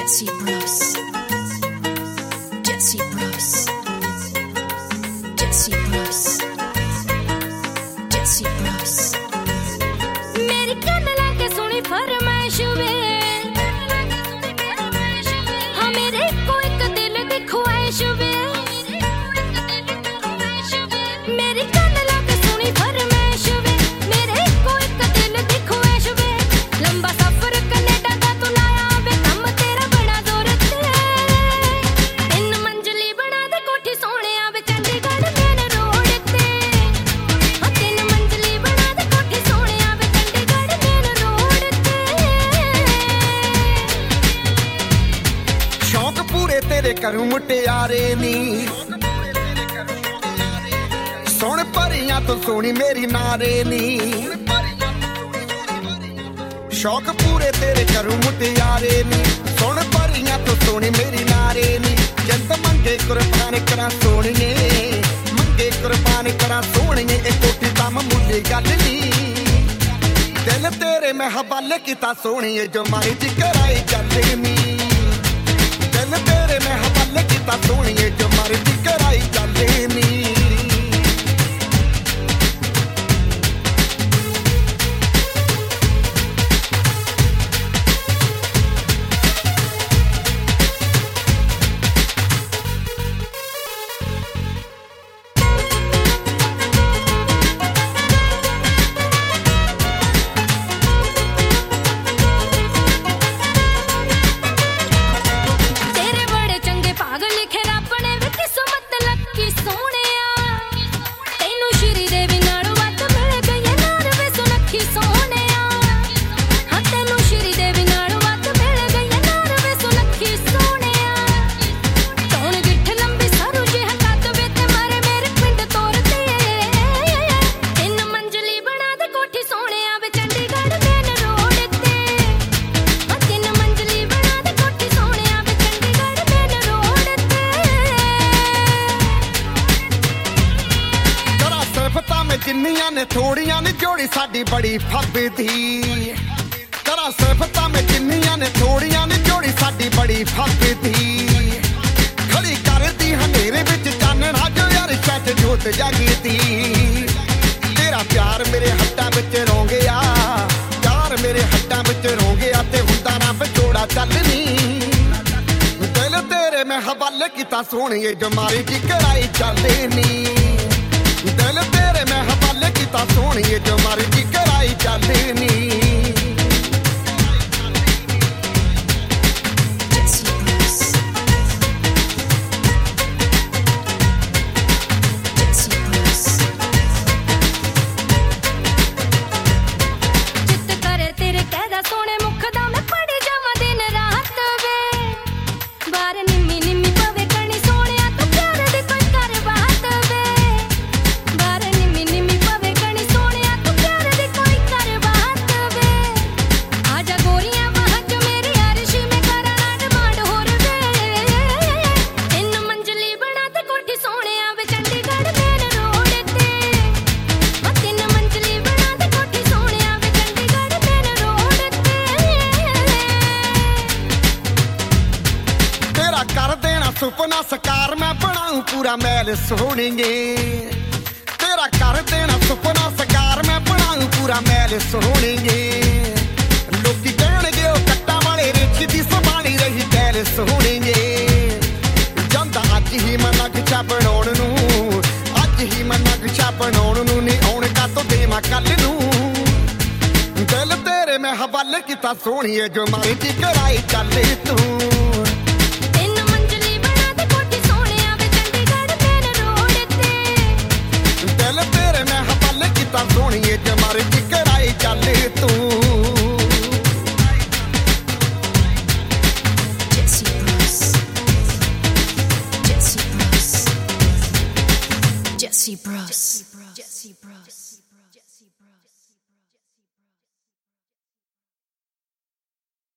Jesse Bros. Jesse Bros. Jesse Bros. Jesse Bros. मेरी कान लाके सुनी फरमाइश वे, हाँ मेरे को एक दिल दी ख्वाहिश वे। मेरी कान लाके सुनी फरमाइश वे, मेरे को एक दिल दी ख्वाहिश वे। लंबा सफर कनेडा दा तू लाया वे, कम तेरा बड़ा जोर ते। तीन मंजिली बना दे कोठी सोहणिया वे, चंडीगढ़ मेन रोड ते। हाँ तीन मंजिली बना दे कोठी सोहणिया वे, चंडीगढ़ मेन रोड ते। शौक पूरे तेरे करूं मुटियारे नी, सुन परियां तो सोनी मेरी नारे नी। शौक पूरे तेरे करूं मुटियारे नी, सुन परियां तो सोनी मेरी नारे नी। जंत मंगे कुर्बान करा सोनिए, मंगे कुर्बान करा सोनिए। ए कोठी दा मामूली गल नी, दिल तेरे मैं हवाले कीता सोनिए, जो मर्जी कराई चल नी। दिल तेरे मैं हवाले कीता सोनिए, जो मर्जी कराई चल नी। तेरे बड़े चंगे भाग लिखे रब ने वे, किस्मत लकी सोहणिया। तैनू श्री देवी नालों वध मिल गई नार वे सुनखी सोहणिया। हाँ तैनू श्री देवी नालों वध मिल गई नार वे सुनखी सोहणिया। कौन गिठ लंबी सरू जिहा कद वे, ते मारे मेरे पिंड तोर ते। तीन मंजिली बना दे कोठी सोहणिया वे, चंडीगढ़ मेन रोड ते। हाँ तीन मंजिली बना दे कोठी सोहणिया वे, चंडीगढ़ मेन रोड ते। करा सिफतां में जिन्नियां ने थोड़ियां ने, जोड़ी साडी बड़ी फबदी। करा सिफतां में जिन्नियां ने थोड़ियां ने, जोड़ी साडी बड़ी फबदी। खड़ी करदी हनेरे विच चानणा, जो यार सच जोत जगदी। तेरा प्यार मेरे हट्टां विच रोंगिया, प्यार मेरे हट्टां विच रोंगिया, ते हुंदा ना विछोड़ा चलनी। दिल तेरे मैं हवाले कीता सोहणिए, जो मर्जी कराई चलनी। दिल तेरे मैं हवाले कीता सोहणिए, जो मर्जी कराई चलनी। Jesse Bros. Jesse Bros. चित करे तेरे कहदा सोहणे मुख दा, मैं पढ़ी जावां दिन रात वे। बार निम्मी निम्मी पवे कणी सोहणिया, तू प्यार दी कोई कर बात वे। बार निम्मी निम्मी पवे कणी सोहणिया, तू प्यार दी कोई कर बात वे। आजा गोरियां वहां जो मेरी अर्शी में करा ना डिमांड होर वे। तीन मंजिली बना दे कोठी सोहणिया वे, चंडीगढ़ मेन रोड ते। हाँ तीन मंजिली बना दे कोठी सोहणिया वे, चंडीगढ़ मेन रोड ते। तेरा कर देना सुपना सकार, मैं बनाऊं पूरा महल सोहणिए। तेरा कर देना सुपना सकार, मैं बनाऊं पूरा महल सोहणिए। लोकी कहणगे ओ कट्टां वाले रेछी दी सबाणी रही गैल सोहणिए। ਜਾਂਦਾ ਅੱਜ ਹੀ ਮੈਂ ਨਕਸ਼ਾ ਬਣਾਉਣ ਨੂੰ, ਅੱਜ ਹੀ ਮੈਂ ਨਕਸ਼ਾ ਬਣਾਉਣ ਨੂੰ। ਨਹੀਂ ਆਉਣ ਕਾਤੋਂ ਦੇਵਾਂ ਕੱਲ ਨੂੰ। ਦਿਲ ਤੇਰੇ ਮੈਂ ਹਵਾਲੇ ਕੀਤਾ ਸੋਹਣੀਏ, ਜੋ ਮਰਜੀ ਕਰਾਈ ਚੱਲ ਤੂੰ। तीन मंजिली बना दे कोठी सोहणिया वे, चंडीगढ़ मेन रोड ते। दिल तेरे मैं हवाले कीता सोहणिए, जो मर्जी कराई चल तूं। Jesse Bros. Jesse Bros. Jesse Bros.